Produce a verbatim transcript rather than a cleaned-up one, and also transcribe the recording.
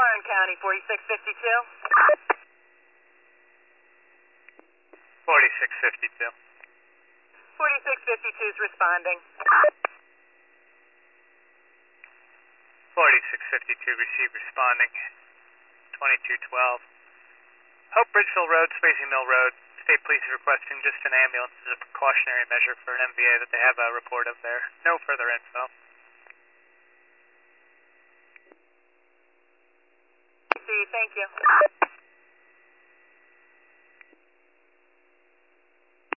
Warren County, forty-six fifty-two. forty-six fifty-two. forty-six fifty-two is responding. forty-six fifty-two, receive responding. twenty-two twelve. Hope Bridgeville Road, Swayze Mill Road. State Police is requesting just an ambulance as a precautionary measure for an M V A that they have a report of there. No further info. See you, thank you.